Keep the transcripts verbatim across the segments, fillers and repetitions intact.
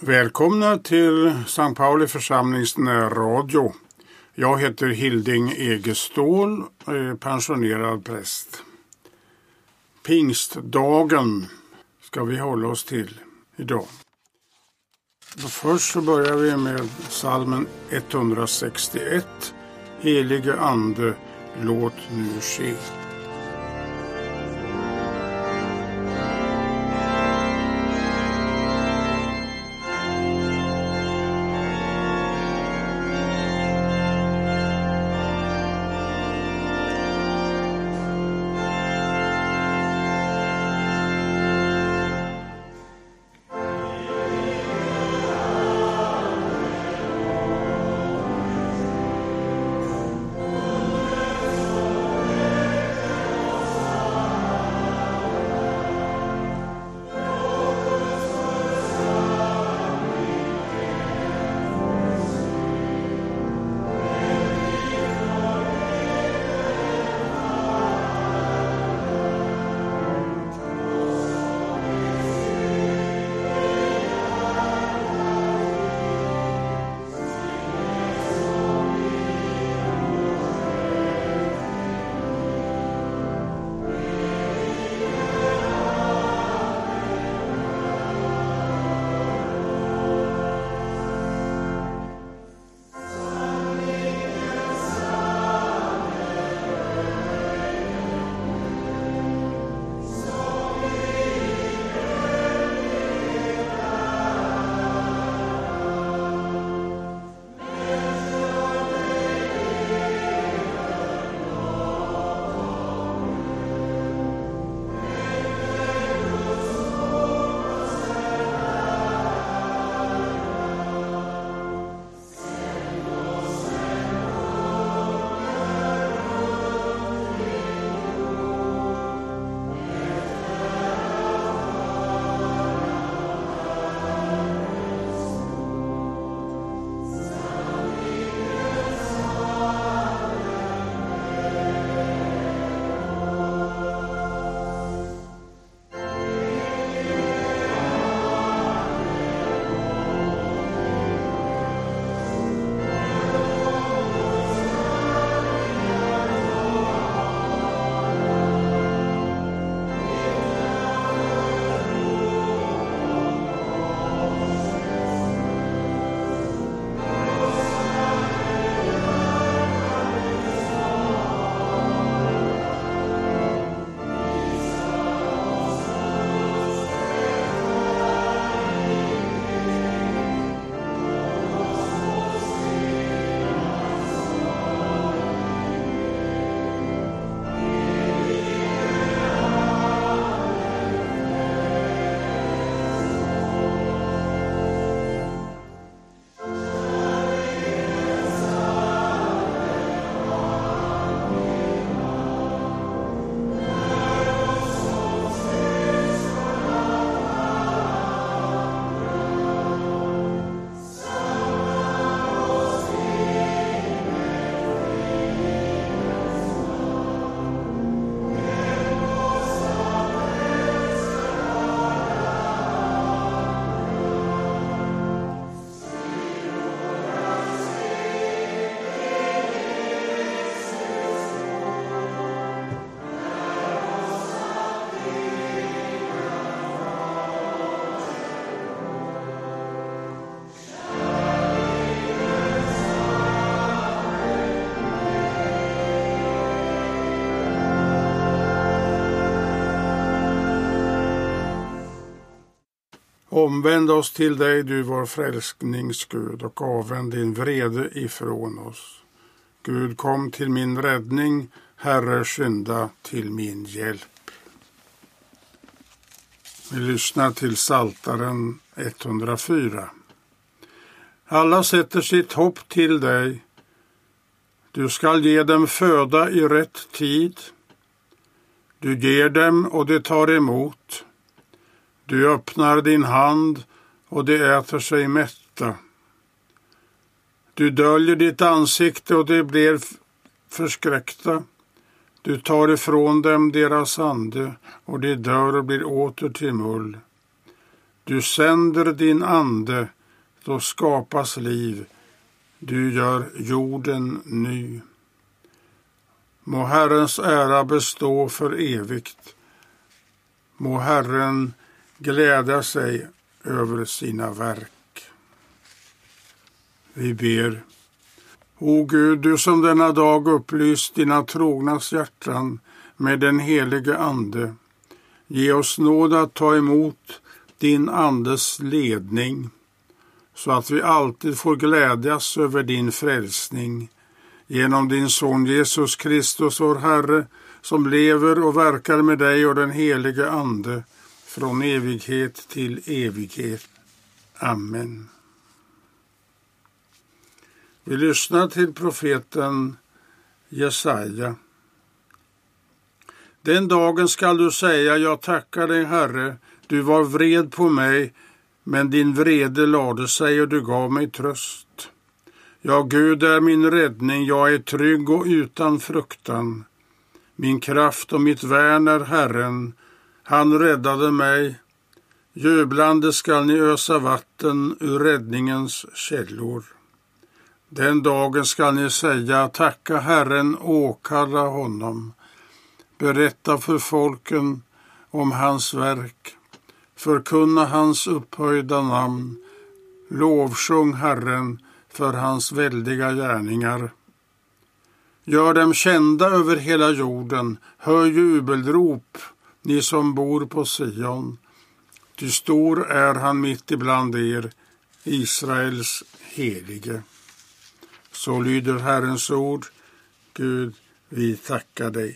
Välkomna till Sankt Pauli församlings närradio. Jag heter Hilding Egestål och är pensionerad präst. Pingstdagen ska vi hålla oss till idag. Och först så börjar vi med psalmen etthundrasextioett. Helige ande, låt nu ske. Omvänd oss till dig, du vår frälsningsgud, och avvänd din vrede ifrån oss. Gud, kom till min räddning, Herre, skynda till min hjälp. Vi lyssnar till Psaltaren etthundrafyra. Alla sätter sitt hopp till dig. Du skall ge dem föda i rätt tid. Du ger dem och de tar emot. Du öppnar din hand och de äter sig mätta. Du döljer ditt ansikte och de blir förskräckta. Du tar ifrån dem deras ande och de dör och blir åter till mull. Du sänder din ande, då skapas liv. Du gör jorden ny. Må Herrens ära bestå för evigt. Må Herren glädja sig över sina verk. Vi ber. O Gud, du som denna dag upplyst dina trognas hjärtan med den helige ande, ge oss nåd att ta emot din andes ledning, så att vi alltid får glädjas över din frälsning, genom din son Jesus Kristus, vår Herre, som lever och verkar med dig och den helige ande, från evighet till evighet. Amen. Vi lyssnar till profeten Jesaja. Den dagen skall du säga, jag tackar dig, Herre, du var vred på mig, men din vrede lade sig och du gav mig tröst. Ja, Gud är min räddning, jag är trygg och utan fruktan. Min kraft och mitt värn är Herren, han räddade mig. Jublande skall ni ösa vatten ur räddningens källor. Den dagen skall ni säga, tacka Herren, åkalla honom. Berätta för folken om hans verk. Förkunna hans upphöjda namn. Lovsjung Herren för hans väldiga gärningar. Gör dem kända över hela jorden. Hör jubelrop, ni som bor på Sion. Ty stor är han mitt ibland er, Israels helige. Så lyder Herrens ord. Gud, vi tackar dig.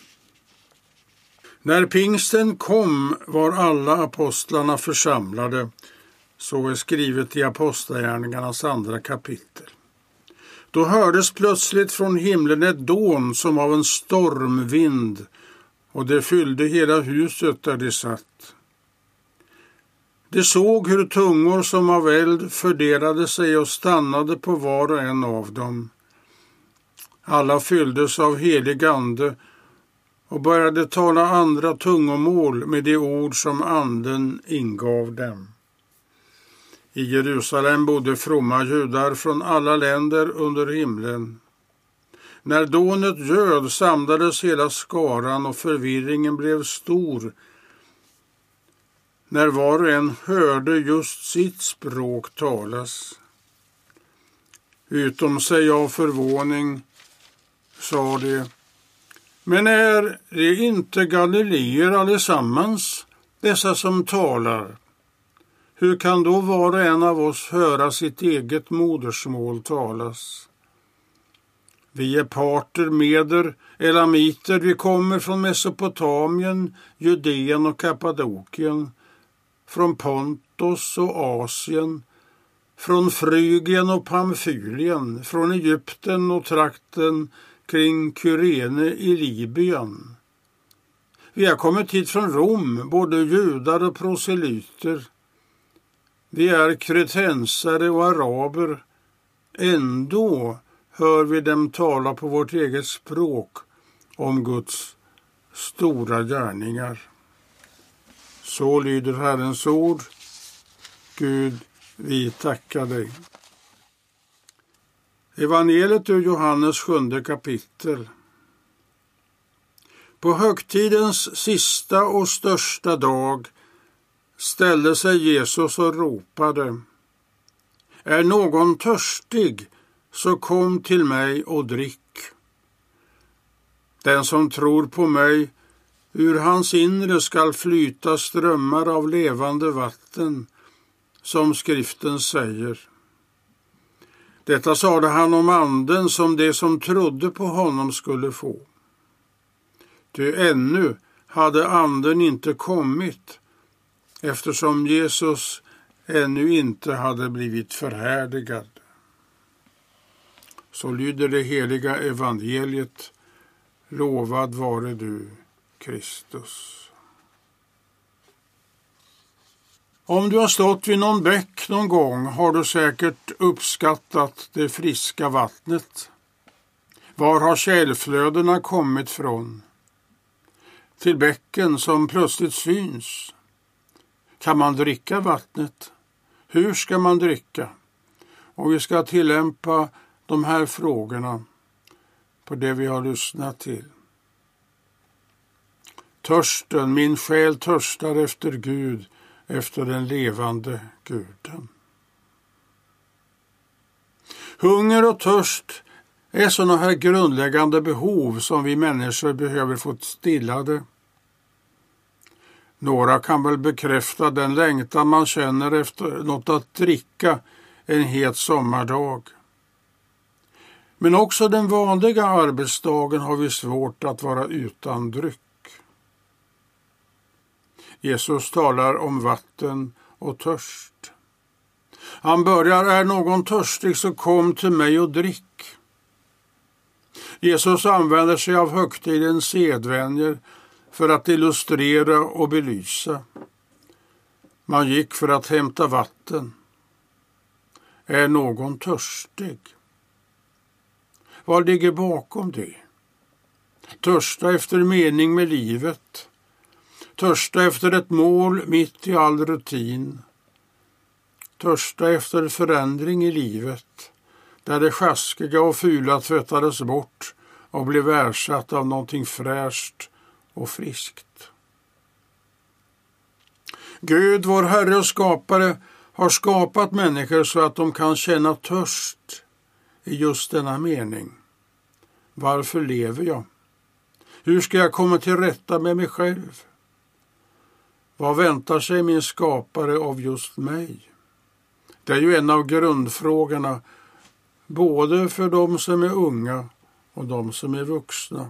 När pingsten kom var alla apostlarna församlade, så är skrivet i Apostlagärningarnas andra kapitel. Då hördes plötsligt från himlen ett dån som av en stormvind, och det fyllde hela huset där de satt. De såg hur tungor som av eld fördelade sig och stannade på var och en av dem. Alla fylldes av helig ande och började tala andra tungomål med de ord som anden ingav dem. I Jerusalem bodde fromma judar från alla länder under himlen. När dånet ljöd samlades hela skaran och förvirringen blev stor, när var och en hörde just sitt språk talas. Utom sig av förvåning sa de, men är det inte galileer allesammans, dessa som talar? Hur kan då var och en av oss höra sitt eget modersmål talas? Vi är parter, meder, elamiter, vi kommer från Mesopotamien, Judeen och Kappadokien, från Pontos och Asien, från Frygien och Pamfylien, från Egypten och trakten kring Kyrene i Libyen. Vi har kommit hit från Rom, både judar och proselyter. Vi är kretensare och araber. Ändå hör vi dem tala på vårt eget språk om Guds stora gärningar. Så lyder Herrens ord. Gud, vi tackar dig. Evangeliet ur Johannes sjunde kapitel. På högtidens sista och största dag ställde sig Jesus och ropade, är någon törstig, så kom till mig och drick. Den som tror på mig, ur hans inre skall flyta strömmar av levande vatten, som skriften säger. Detta sade han om anden som de som trodde på honom skulle få. Ty ännu hade anden inte kommit, eftersom Jesus ännu inte hade blivit förhärligad. Så lyder det heliga evangeliet. Lovad vare du, Kristus. Om du har stått vid någon bäck någon gång har du säkert uppskattat det friska vattnet. Var har källflödena kommit från? Till bäcken som plötsligt syns. Kan man dricka vattnet? Hur ska man dricka? Och vi ska tillämpa de här frågorna på det vi har lyssnat till. Törsten, min själ törstar efter Gud, efter den levande Guden. Hunger och törst är sådana här grundläggande behov som vi människor behöver få stillade. Några kan väl bekräfta den längtan man känner efter något att dricka en het sommardag. Men också den vanliga arbetsdagen har vi svårt att vara utan dryck. Jesus talar om vatten och törst. Han börjar, är någon törstig så kom till mig och drick. Jesus använder sig av högtidens sedvänjor för att illustrera och belysa. Man gick för att hämta vatten. Är någon törstig? Vad ligger bakom det? Törsta efter mening med livet. Törsta efter ett mål mitt i all rutin. Törsta efter förändring i livet, där det sjaskiga och fula tvättades bort och blev ersatt av någonting fräscht och friskt. Gud, vår Herre och skapare, har skapat människor så att de kan känna törst i just denna mening. Varför lever jag? Hur ska jag komma till rätta med mig själv? Vad väntar sig min skapare av just mig? Det är ju en av grundfrågorna både för de som är unga och de som är vuxna.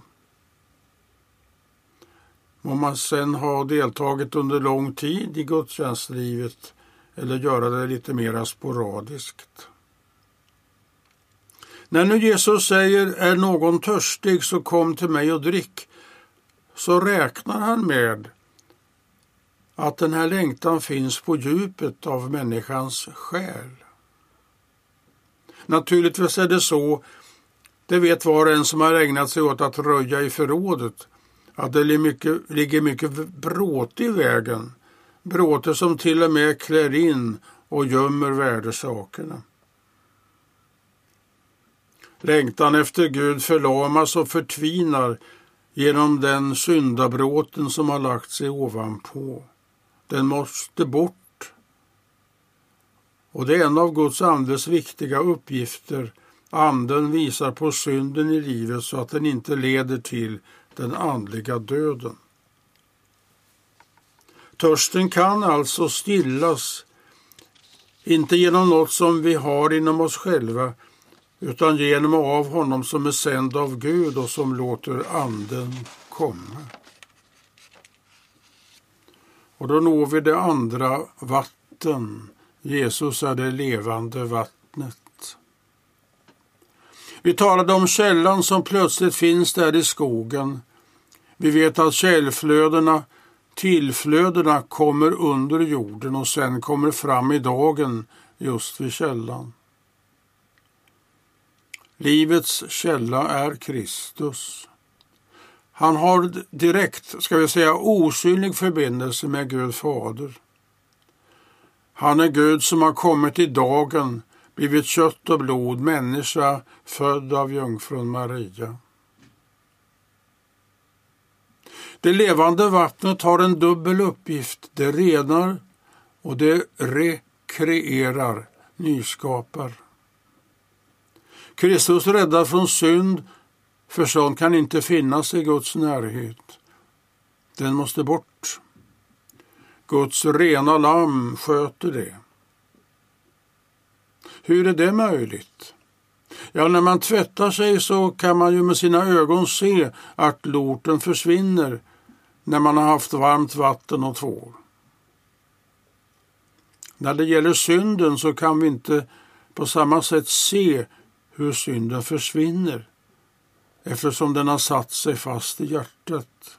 Om man sedan har deltagit under lång tid i gudstjänstlivet eller göra det lite mer sporadiskt. När nu Jesus säger, är någon törstig så kom till mig och drick, så räknar han med att den här längtan finns på djupet av människans själ. Naturligtvis är det så, det vet var och en som har ägnat sig åt att röja i förrådet, att det ligger mycket, ligger mycket bråte i vägen. Bråte som till och med klär in och gömmer värdesakerna. Längtan efter Gud förlamas och förtvinar genom den syndabråten som har lagt sig ovanpå. Den måste bort. Och det är en av Guds andes viktiga uppgifter. Anden visar på synden i livet så att den inte leder till den andliga döden. Törsten kan alltså stillas, inte genom något som vi har inom oss själva, utan genom och av honom som är sänd av Gud och som låter anden komma. Och då når vi det andra, vatten. Jesus är det levande vattnet. Vi talade om källan som plötsligt finns där i skogen. Vi vet att källflödena, tillflödena kommer under jorden och sen kommer fram i dagen just vid källan. Livets källa är Kristus. Han har direkt, ska vi säga, osynlig förbindelse med Gud Fader. Han är Gud som har kommit i dagen, blivit kött och blod, människa, född av jungfrun Maria. Det levande vattnet har en dubbel uppgift. Det renar och det rekreerar, nyskapar. Kristus räddar från synd, för sånt kan inte finnas i Guds närhet. Den måste bort. Guds rena lamm sköter det. Hur är det möjligt? Ja, när man tvättar sig så kan man ju med sina ögon se att lorten försvinner när man har haft varmt vatten och tvål. När det gäller synden så kan vi inte på samma sätt se hur synden försvinner, eftersom den har satt sig fast i hjärtat.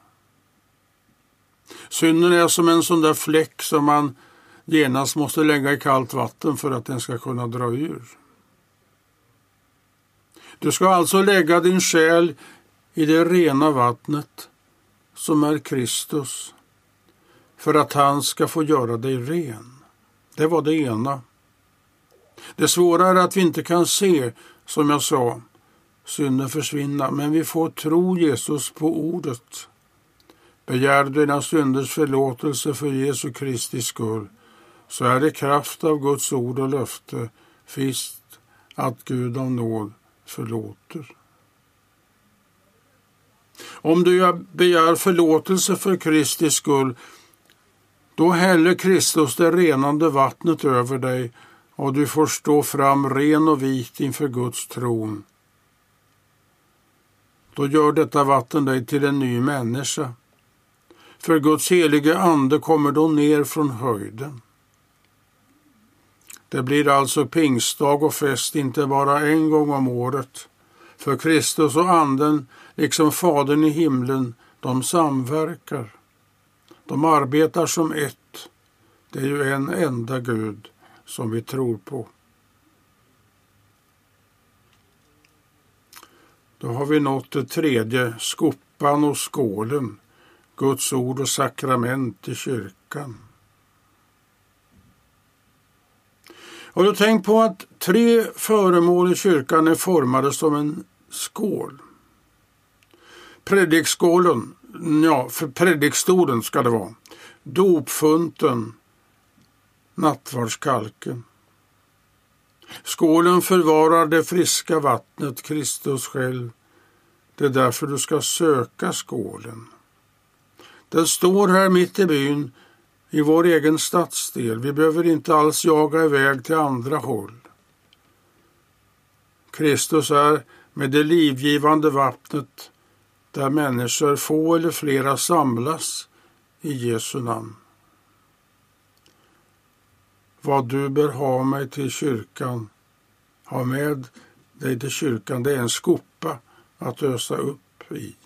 Synden är som en sån där fläck som man genast måste lägga i kallt vatten för att den ska kunna dra ur. Du ska alltså lägga din själ i det rena vattnet som är Kristus, för att han ska få göra dig ren. Det var det ena. Det svåra är att vi inte kan se, som jag sa, synden försvinna, men vi får tro Jesus på ordet. Begär dina synders förlåtelse för Jesu Kristi skull, så är det kraft av Guds ord och löfte visst att Gud av nåd förlåter. Om du begär förlåtelse för Kristi skull, då häller Kristus det renande vattnet över dig och du får stå fram ren och vit inför Guds tron. Då gör detta vatten dig till en ny människa. För Guds helige ande kommer då ner från höjden. Det blir alltså pingstdag och fest inte bara en gång om året. För Kristus och anden, liksom Fadern i himlen, de samverkar. De arbetar som ett. Det är ju en enda Gud som vi tror på. Då har vi nått det tredje, skopan och skålen, Guds ord och sakrament i kyrkan. Och du tänk på att tre föremål i kyrkan är formade som en skål. Predikskålen, ja, för predikstolen ska det vara. Dopfunten, nattvardskalken. Skålen förvarar det friska vattnet, Kristus själv. Det är därför du ska söka skålen. Den står här mitt i byn, i vår egen stadsdel. Vi behöver inte alls jaga iväg till andra håll. Kristus är med det livgivande vattnet där människor, få eller flera, samlas i Jesu namn. Vad du bör ha med till kyrkan, ha med dig till kyrkan, det är en skopa att ösa upp i.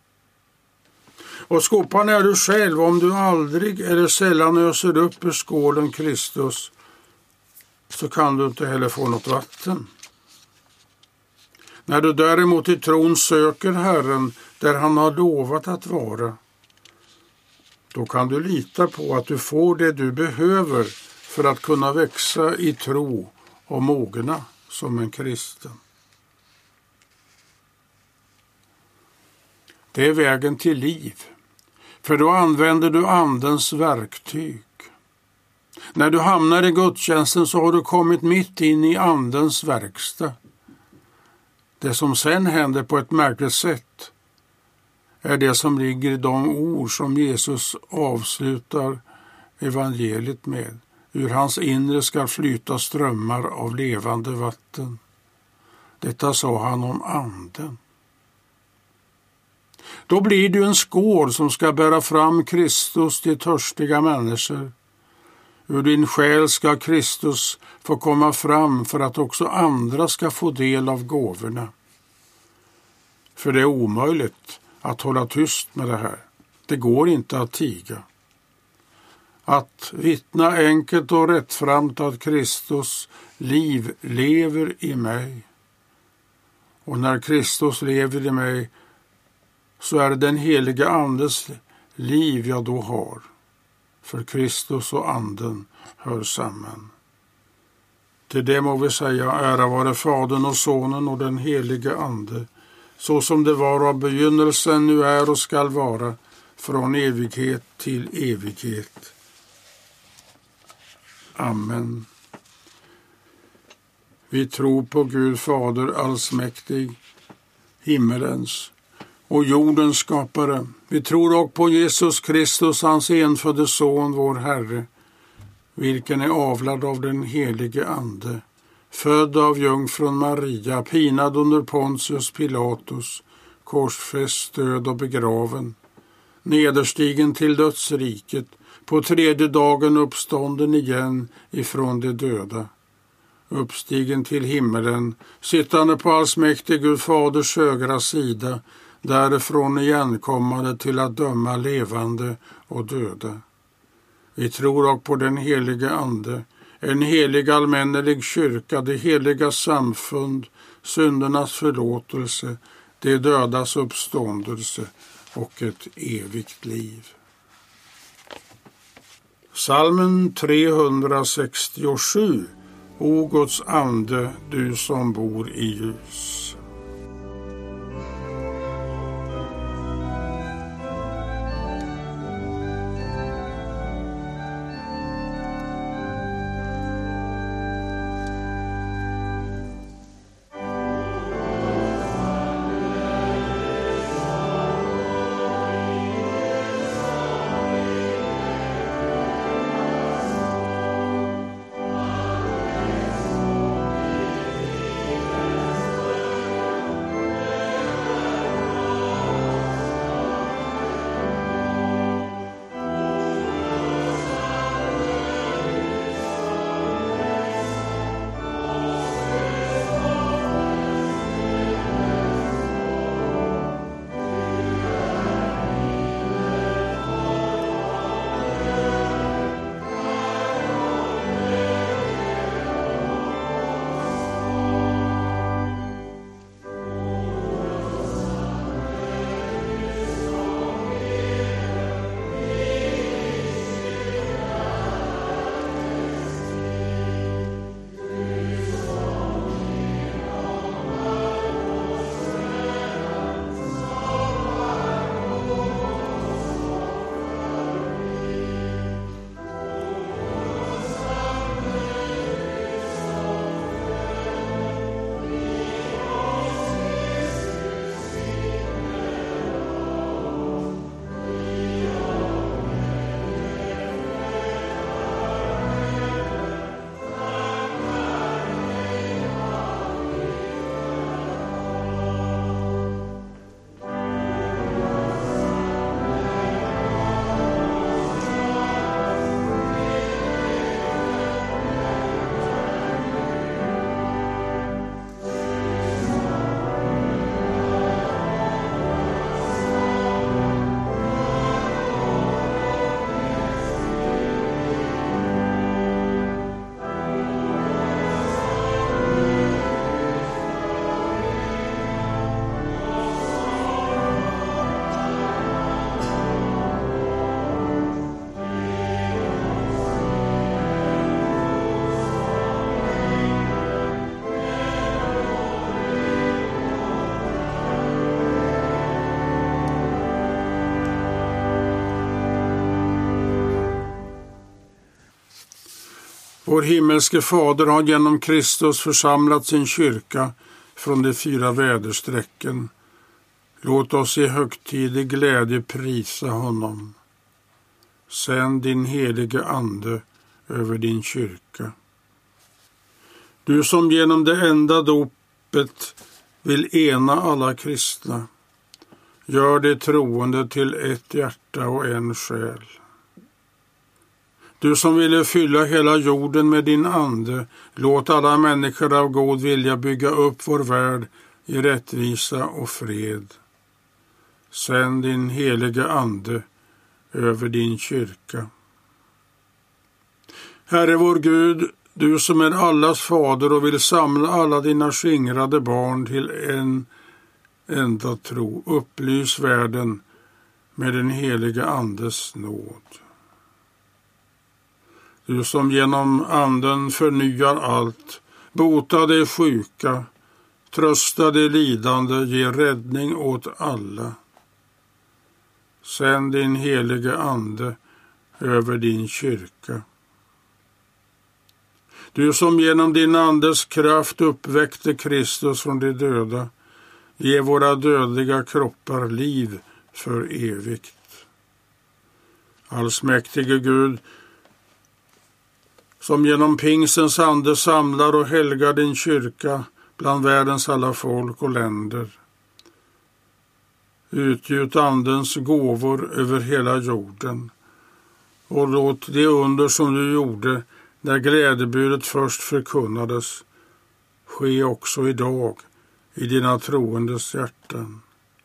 Och skopan är du själv. Om du aldrig eller sällan öser upp ur skålen Kristus, så kan du inte heller få något vatten. När du däremot i tron söker Herren där han har lovat att vara, då kan du lita på att du får det du behöver för att kunna växa i tro och mogna som en kristen. Det är vägen till liv, för då använder du andens verktyg. När du hamnar i gudstjänsten så har du kommit mitt in i andens verkstad. Det som sen händer på ett märkligt sätt är det som ligger i de ord som Jesus avslutar evangeliet med. Ur hans inre ska flyta strömmar av levande vatten. Detta sa han om anden. Då blir du en skål som ska bära fram Kristus till törstiga människor. Ur din själ ska Kristus få komma fram för att också andra ska få del av gåvorna. För det är omöjligt att hålla tyst med det här. Det går inte att tiga. Att vittna enkelt och rättframt att Kristus liv lever i mig. Och när Kristus lever i mig så är det den heliga andes liv jag då har. För Kristus och anden hör samman. Till det må vi säga, ära vare Fadern och Sonen och den heliga ande, så som det var av begynnelsen, nu är och skall vara, från evighet till evighet. Amen. Vi tror på Gud Fader allsmäktig, himmelens och jordens skapare. Vi tror också på Jesus Kristus, hans enfödde son, vår Herre, vilken är avlad av den helige ande, född av jungfrun Maria, pinad under Pontius Pilatus, korsfäst, död och begraven, nederstigen till dödsriket, på tredje dagen uppstånden igen ifrån de döda, uppstigen till himmelen, sittande på allsmäktig Gud Faders högra sida, därifrån igenkommande till att döma levande och döda. Vi tror också på den helige ande, en helig allmännelig kyrka, det heliga samfund, syndernas förlåtelse, det dödas uppståndelse och ett evigt liv. Psalmen trehundrasextiosju. O Guds ande, du som bor i ljus. Vår himmelske fader har genom Kristus församlat sin kyrka från de fyra väderstrecken. Låt oss i högtidig glädje prisa honom. Sänd din helige ande över din kyrka. Du som genom det enda dopet vill ena alla kristna, gör det troende till ett hjärta och en själ. Du som ville fylla hela jorden med din ande, låt alla människor av god vilja bygga upp vår värld i rättvisa och fred. Sänd din helige ande över din kyrka. Herre vår Gud, du som är allas fader och vill samla alla dina skingrade barn till en enda tro, upplys världen med den helige andes nåd. Du som genom anden förnyar allt, botar de sjuka, tröstar de lidande, ger räddning åt alla. Sänd din helige ande över din kyrka. Du som genom din andes kraft uppväckte Kristus från de döda, ge våra dödliga kroppar liv för evigt. Allsmäktige Gud, som genom pingsens ande samlar och helgar din kyrka bland världens alla folk och länder. Utgjut andens gåvor över hela jorden och låt det under som du gjorde när glädjebudet först förkunnades ske också idag i dina troendes hjärtan.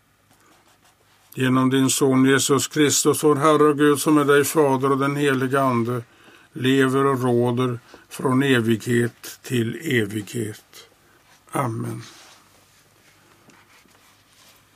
Genom din son Jesus Kristus, vår Herre och Gud, som är dig Fader och den heliga Ande, lever och råder från evighet till evighet. Amen.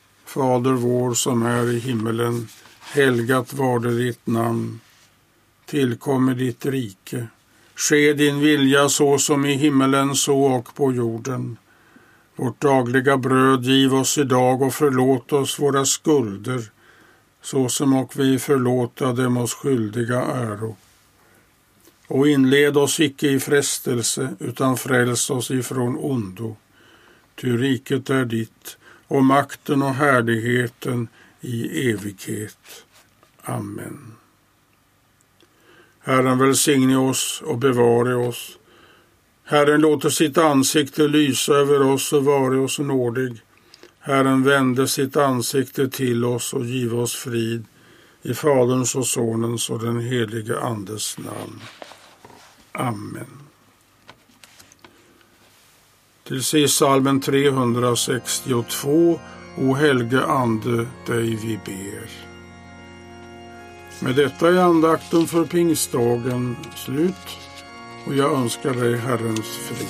Fader vår som är i himmelen, helgat var det ditt namn. tillkommer ditt rike. Ske din vilja så som i himmelen så och på jorden. Vårt dagliga bröd giv oss idag och förlåt oss våra skulder, så som och vi förlåta dem oss skyldiga äro. Och inled oss icke i frestelse, utan fräls oss ifrån ondo. Ty riket är ditt, och makten och härligheten i evighet. Amen. Herren välsigne oss och bevare oss. Herren låter sitt ansikte lysa över oss och vare oss nådig. Herren vände sitt ansikte till oss och giv oss frid. I Faderns och Sonens och den helige Andes namn. Amen. Till sist psalmen trehundrasextiotvå. O helge ande, dig vi ber. Med detta är andakten för pingstdagen slut, och jag önskar dig Herrens frid.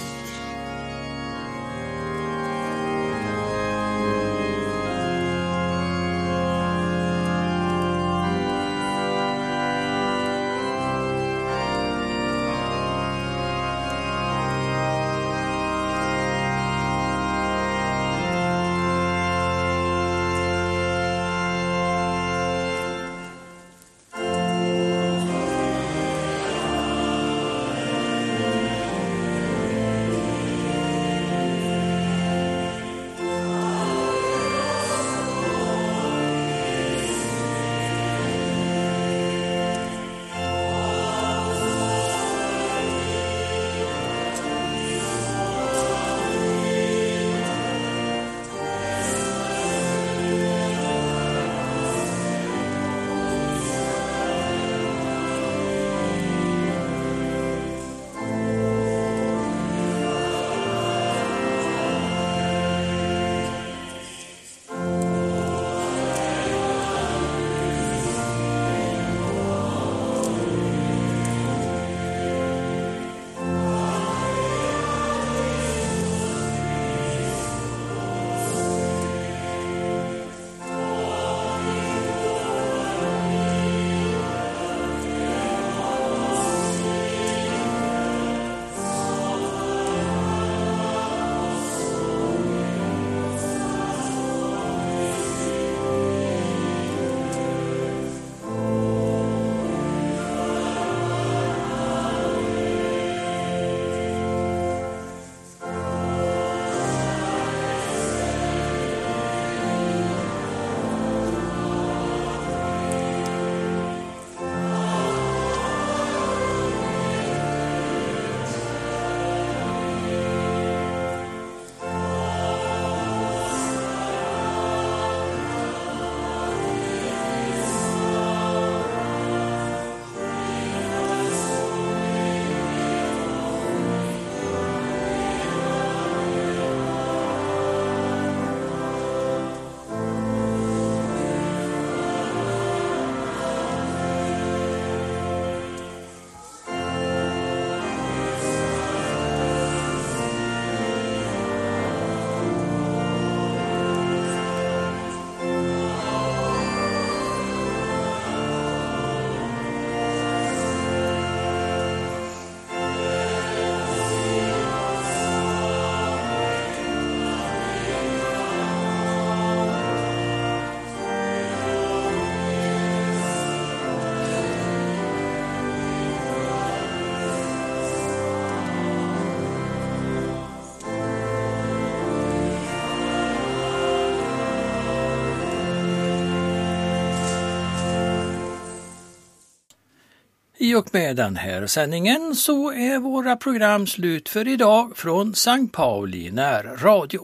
I och med den här sändningen så är våra program slut för idag från Sankt Pauli närradio.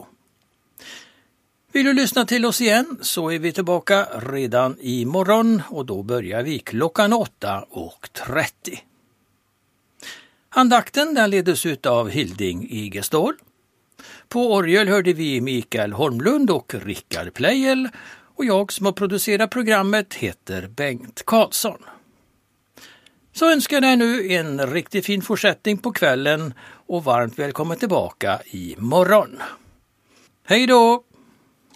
Vill du lyssna till oss igen så är vi tillbaka redan imorgon, och då börjar vi klockan åtta och trettio. Andakten den ledes ut av Hilding Igestål. På orgel hörde vi Mikael Holmlund och Rickard Pleijel, och jag som har producerat programmet heter Bengt Karlsson. Så önskar jag nu en riktigt fin fortsättning på kvällen och varmt välkommen tillbaka imorgon. Hej då!